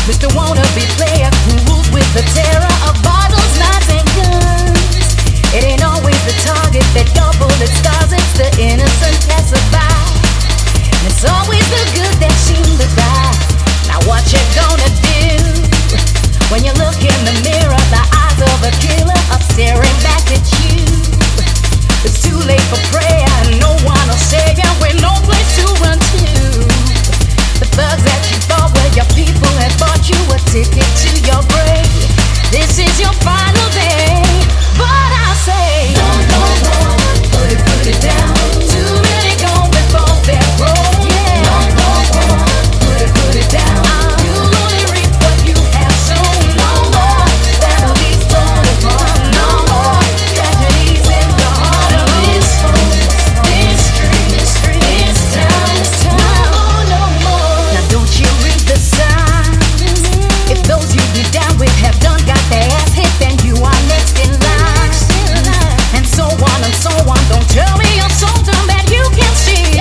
Mr. Wannabe player who rules with the terror of bottles, knives, and guns. It ain't always the target that your bullet stars, it's the innocent passerby. And it's always the good that seem to die. Now what you gonna do when you look in the mirror? The eyes of a killer are staring back at you. It's too late for prayer, and no one will save you with no place to run to. The thugs that you thought were your people have bought you a ticket to your grave. This is your final day, but I say no, no, no, put it down. Too many gone before they're grown. Yeah. No, no, no, put it down. You'll only reap what you have sown. No more families torn apart. No more tragedies in the heart of this home, this street, this town. No more. Now don't you read the signs? If those you be down with have done got their ass hit, then you are next in line. And so on and so on. Don't tell me you're so dumb that you can't see the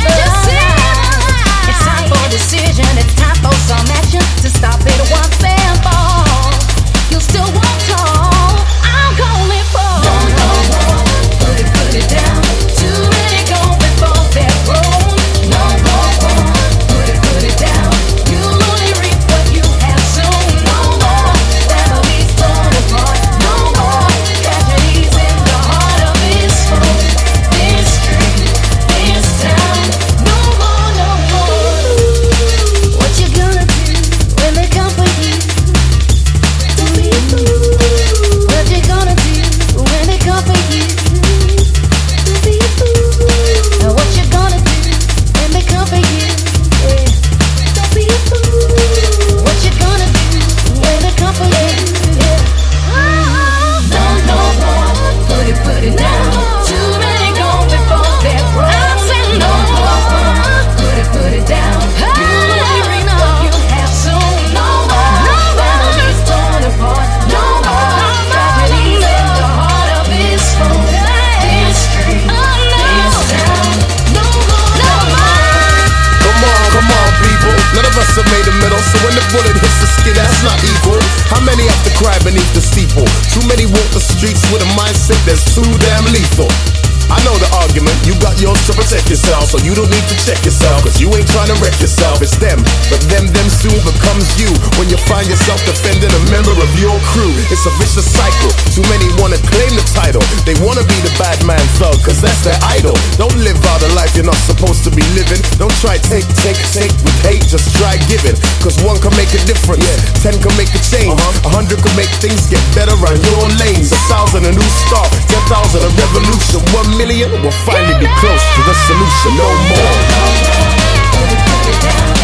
line. It's time for decision. It's time for some action to stop it once and for all. You'll still walk tall. I'm calling for no, no, no. Put it down. Too many gone before they're grown. No, no, no. Put it down. You'll only reap what you have sown. No more families torn apart. No more tragedies in the heart of this home, this street, this town. No more, no more. What you gonna do when they come for you? Don't be a fool. What you gonna do when they come for you? Don't be a fool. What you gonna do when they come for you? Yeah. Don't be a fool. What you gonna do when they come for you? Yeah. No, no, no. Put it down. Too many gone before they're grown. I said no, put it down. You only reap what you have sown. No more families torn apart. No more tragedies in the heart of this home, this street, this town. No more, no more. Come on, people. None of us have made a middle, so when the bullet hits the skin, that's not equal. How many have to cry beneath the steeple? Too many walk the streets with a mindset that's too damn lethal. I know the argument, you got yours to protect yourself, so you don't need to check yourself, cause you ain't trying to wreck yourself. It's them, but them soon becomes you when you find yourself defending a member of your crew. It's a vicious cycle. Too many wanna claim the title. They wanna be the bad man thug, cause that's their idol. Don't live out a life you're not supposed to be living. Don't try take with hate, just try giving, cause one can make a difference, 10 can make a change, 100 can make things get better on your lanes. 1,000 a new start, 10,000 a revolution, 1 million will finally be close to the solution. No more. Put it down.